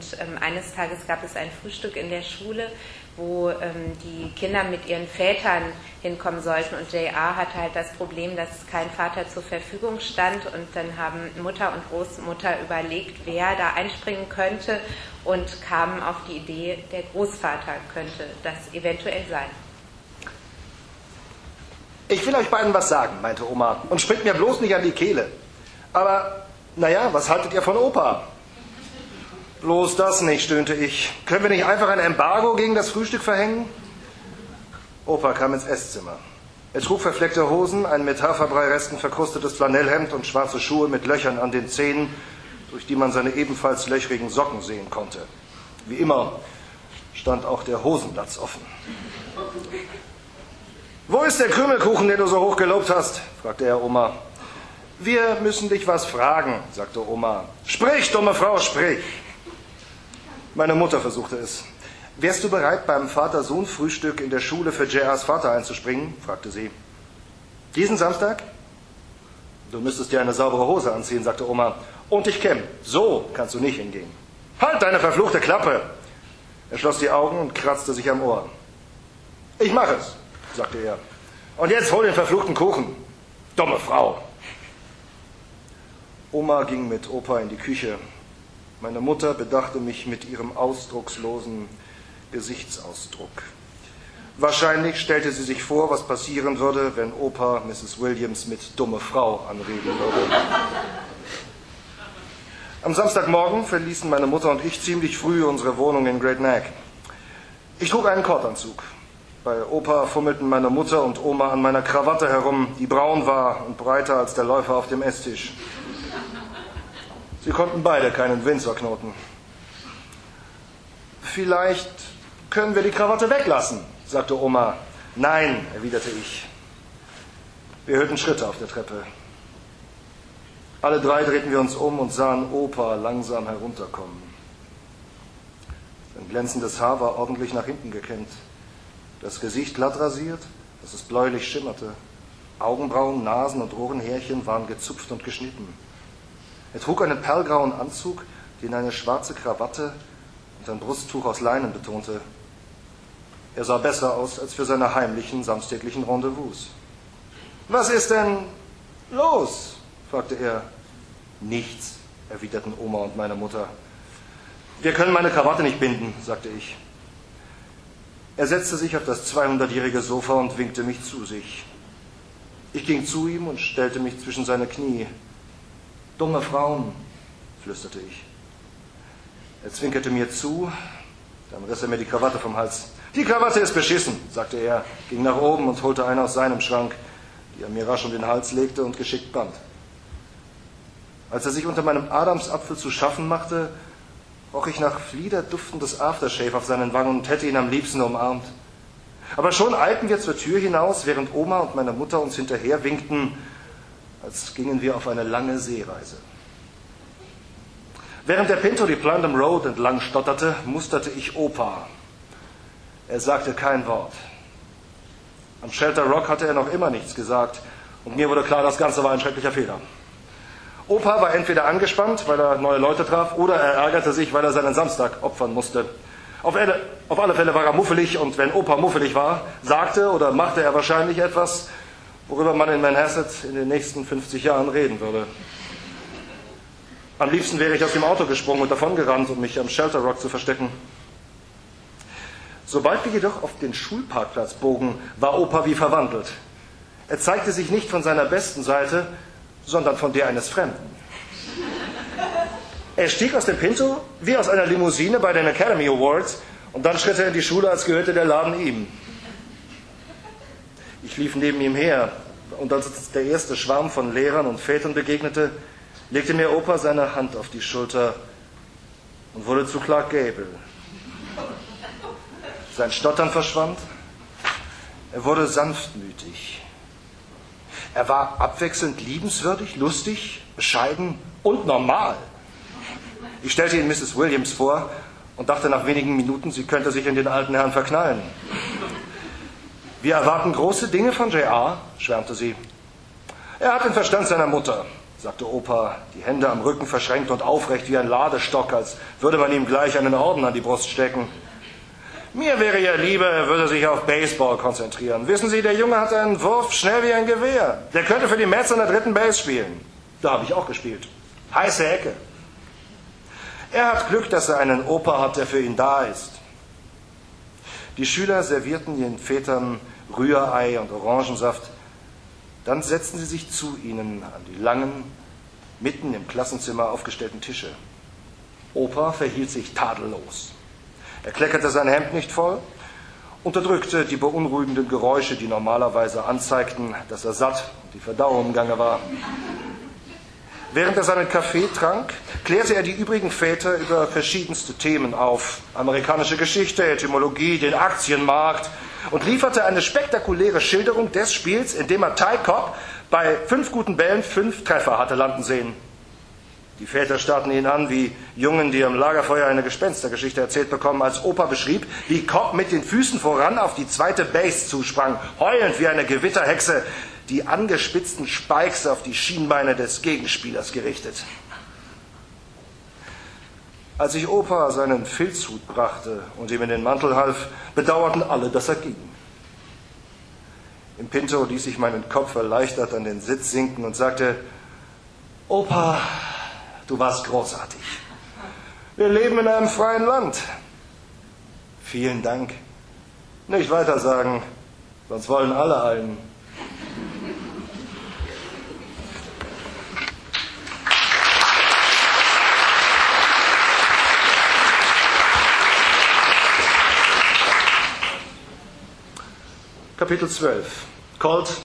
eines Tages gab es ein Frühstück in der Schule, wo die Kinder mit ihren Vätern hinkommen sollten, und J.R. hatte halt das Problem, dass kein Vater zur Verfügung stand, und dann haben Mutter und Großmutter überlegt, wer da einspringen könnte, und kamen auf die Idee, der Großvater könnte das eventuell sein. Ich will euch beiden was sagen, meinte Oma, und springt mir bloß nicht an die Kehle. Aber, naja, was haltet ihr von Opa? Bloß das nicht, stöhnte ich. Können wir nicht einfach ein Embargo gegen das Frühstück verhängen? Opa kam ins Esszimmer. Er trug verfleckte Hosen, ein mit Haferbrei-Resten verkrustetes Flanellhemd und schwarze Schuhe mit Löchern an den Zehen, durch die man seine ebenfalls löchrigen Socken sehen konnte. Wie immer stand auch der Hosenplatz offen. »Wo ist der Krümelkuchen, den du so hoch gelobt hast?« fragte er Oma. »Wir müssen dich was fragen«, sagte Oma. »Sprich, dumme Frau, sprich!« Meine Mutter versuchte es. »Wärst du bereit, beim Vater-Sohn-Frühstück in der Schule für J.R.'s Vater einzuspringen?« fragte sie. »Diesen Samstag?« »Du müsstest dir eine saubere Hose anziehen«, sagte Oma. »Und dich kämmen. So kannst du nicht hingehen.« »Halt deine verfluchte Klappe!« Er schloss die Augen und kratzte sich am Ohr. »Ich mache es«, sagte er. »Und jetzt hol den verfluchten Kuchen. Dumme Frau!« Oma ging mit Opa in die Küche. Meine Mutter bedachte mich mit ihrem ausdruckslosen Gesichtsausdruck. Wahrscheinlich stellte sie sich vor, was passieren würde, wenn Opa Mrs. Williams mit dumme Frau anreden würde. Am Samstagmorgen verließen meine Mutter und ich ziemlich früh unsere Wohnung in Great Neck. Ich trug einen Kordanzug. Bei Opa fummelten meine Mutter und Oma an meiner Krawatte herum, die braun war und breiter als der Läufer auf dem Esstisch. Sie konnten beide keinen Windsor-Knoten. »Vielleicht können wir die Krawatte weglassen«, sagte Oma. »Nein«, erwiderte ich. Wir hörten Schritte auf der Treppe. Alle drei drehten wir uns um und sahen Opa langsam herunterkommen. Sein glänzendes Haar war ordentlich nach hinten gekämmt. Das Gesicht glatt rasiert, dass es bläulich schimmerte. Augenbrauen, Nasen und Ohrenhärchen waren gezupft und geschnitten. Er trug einen perlgrauen Anzug, den eine schwarze Krawatte und ein Brusttuch aus Leinen betonte. Er sah besser aus als für seine heimlichen, samstäglichen Rendezvous. »Was ist denn los?« fragte er. »Nichts«, erwiderten Oma und meine Mutter. »Wir können meine Krawatte nicht binden«, sagte ich. Er setzte sich auf das 200-jährige Sofa und winkte mich zu sich. Ich ging zu ihm und stellte mich zwischen seine Knie. »Dumme Frauen«, flüsterte ich. Er zwinkerte mir zu, dann riss er mir die Krawatte vom Hals. »Die Krawatte ist beschissen«, sagte er, ging nach oben und holte eine aus seinem Schrank, die er mir rasch um den Hals legte und geschickt band. Als er sich unter meinem Adamsapfel zu schaffen machte, roch ich nach fliederduftendes Aftershave auf seinen Wangen und hätte ihn am liebsten umarmt. Aber schon eilten wir zur Tür hinaus, während Oma und meine Mutter uns hinterher winkten, als gingen wir auf eine lange Seereise. Während der Pinto die Plundham Road entlang stotterte, musterte ich Opa. Er sagte kein Wort. Am Shelter Rock hatte er noch immer nichts gesagt, und mir wurde klar, das Ganze war ein schrecklicher Fehler. Opa war entweder angespannt, weil er neue Leute traf, oder er ärgerte sich, weil er seinen Samstag opfern musste. Auf alle Fälle war er muffelig, und wenn Opa muffelig war, sagte oder machte er wahrscheinlich etwas, worüber man in Manhasset in den nächsten 50 Jahren reden würde. Am liebsten wäre ich aus dem Auto gesprungen und davongerannt, um mich am Shelter Rock zu verstecken. Sobald wir jedoch auf den Schulparkplatz bogen, war Opa wie verwandelt. Er zeigte sich nicht von seiner besten Seite, sondern von der eines Fremden. Er stieg aus dem Pinto wie aus einer Limousine bei den Academy Awards und dann schritt er in die Schule, als gehörte der Laden ihm. Ich lief neben ihm her und als uns der erste Schwarm von Lehrern und Vätern begegnete, legte mir Opa seine Hand auf die Schulter und wurde zu Clark Gable. Sein Stottern verschwand, er wurde sanftmütig. Er war abwechselnd liebenswürdig, lustig, bescheiden und normal. Ich stellte ihn Mrs. Williams vor und dachte nach wenigen Minuten, sie könnte sich in den alten Herrn verknallen. »Wir erwarten große Dinge von J.R., schwärmte sie. »Er hat den Verstand seiner Mutter«, sagte Opa, die Hände am Rücken verschränkt und aufrecht wie ein Ladestock, als würde man ihm gleich einen Orden an die Brust stecken. Mir wäre ja lieber, er würde sich auf Baseball konzentrieren. Wissen Sie, der Junge hat einen Wurf schnell wie ein Gewehr. Der könnte für die Mets an der 3. Base spielen. Da habe ich auch gespielt. Heiße Ecke. Er hat Glück, dass er einen Opa hat, der für ihn da ist. Die Schüler servierten ihren Vätern Rührei und Orangensaft. Dann setzten sie sich zu ihnen an die langen, mitten im Klassenzimmer aufgestellten Tische. Opa verhielt sich tadellos. Er kleckerte sein Hemd nicht voll, unterdrückte die beunruhigenden Geräusche, die normalerweise anzeigten, dass er satt und die Verdauung im Gange war. Während er seinen Kaffee trank, klärte er die übrigen Väter über verschiedenste Themen auf. Amerikanische Geschichte, Etymologie, den Aktienmarkt und lieferte eine spektakuläre Schilderung des Spiels, in dem er Ty Cobb bei 5 guten Bällen 5 Treffer hatte landen sehen. Die Väter starrten ihn an wie Jungen, die am Lagerfeuer eine Gespenstergeschichte erzählt bekommen, als Opa beschrieb, wie Cobb mit den Füßen voran auf die 2. Base zusprang, heulend wie eine Gewitterhexe, die angespitzten Spikes auf die Schienbeine des Gegenspielers gerichtet. Als ich Opa seinen Filzhut brachte und ihm in den Mantel half, bedauerten alle, dass er ging. Im Pinto ließ ich meinen Kopf erleichtert an den Sitz sinken und sagte, Opa, du warst großartig. Wir leben in einem freien Land. Vielen Dank. Nicht weiter sagen, sonst wollen alle einen. Kapitel 12. Colt